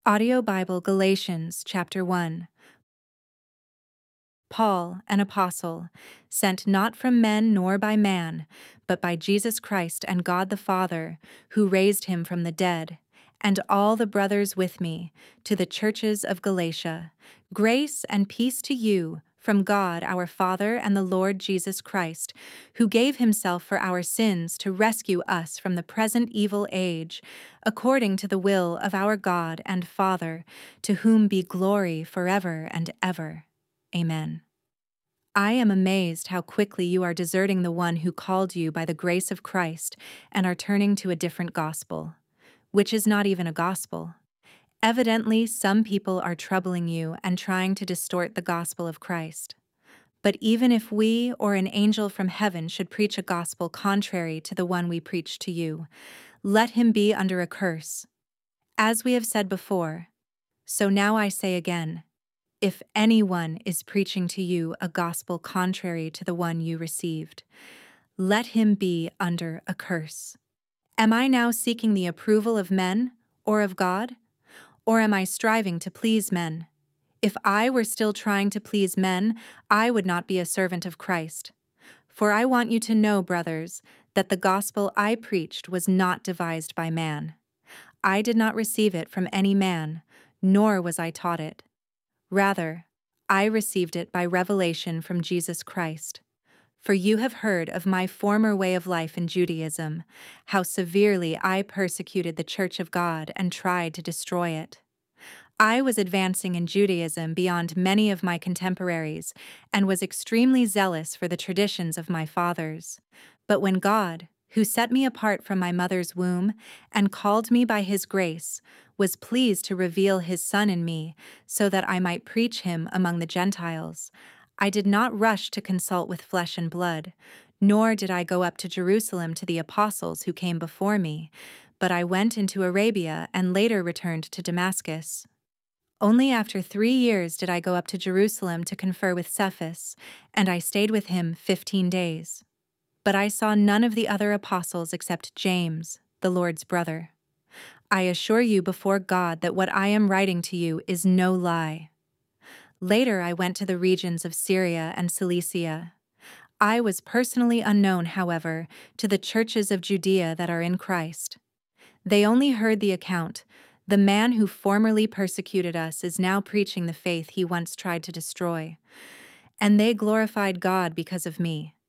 Audio Bible Galatians chapter 1. Paul, an apostle, sent not from men nor by man, but by Jesus Christ and God the Father, who raised him from the dead, and all the brothers with me, to the churches of Galatia. Grace and peace to you from God our Father and the Lord Jesus Christ, who gave himself for our sins to rescue us from the present evil age, according to the will of our God and Father, to whom be glory forever and ever. Amen. I am amazed how quickly you are deserting the one who called you by the grace of Christ and are turning to a different gospel, which is not even a gospel. Evidently, some people are troubling you and trying to distort the gospel of Christ. But even if we or an angel from heaven should preach a gospel contrary to the one we preach to you, let him be under a curse. As we have said before, so now I say again, if anyone is preaching to you a gospel contrary to the one you received, let him be under a curse. Am I now seeking the approval of men or of God? Or am I striving to please men? If I were still trying to please men, I would not be a servant of Christ. For I want you to know, brothers, that the gospel I preached was not devised by man. I did not receive it from any man, nor was I taught it. Rather, I received it by revelation from Jesus Christ. For you have heard of my former way of life in Judaism, how severely I persecuted the church of God and tried to destroy it. I was advancing in Judaism beyond many of my contemporaries and was extremely zealous for the traditions of my fathers. But when God, who set me apart from my mother's womb and called me by his grace, was pleased to reveal his Son in me so that I might preach him among the Gentiles, I did not rush to consult with flesh and blood, nor did I go up to Jerusalem to the apostles who came before me, but I went into Arabia and later returned to Damascus. Only after 3 years did I go up to Jerusalem to confer with Cephas, and I stayed with him 15 days. But I saw none of the other apostles except James, the Lord's brother. I assure you before God that what I am writing to you is no lie. Later I went to the regions of Syria and Cilicia. I was personally unknown, however, to the churches of Judea that are in Christ. They only heard the account. The man who formerly persecuted us is now preaching the faith he once tried to destroy. And they glorified God because of me.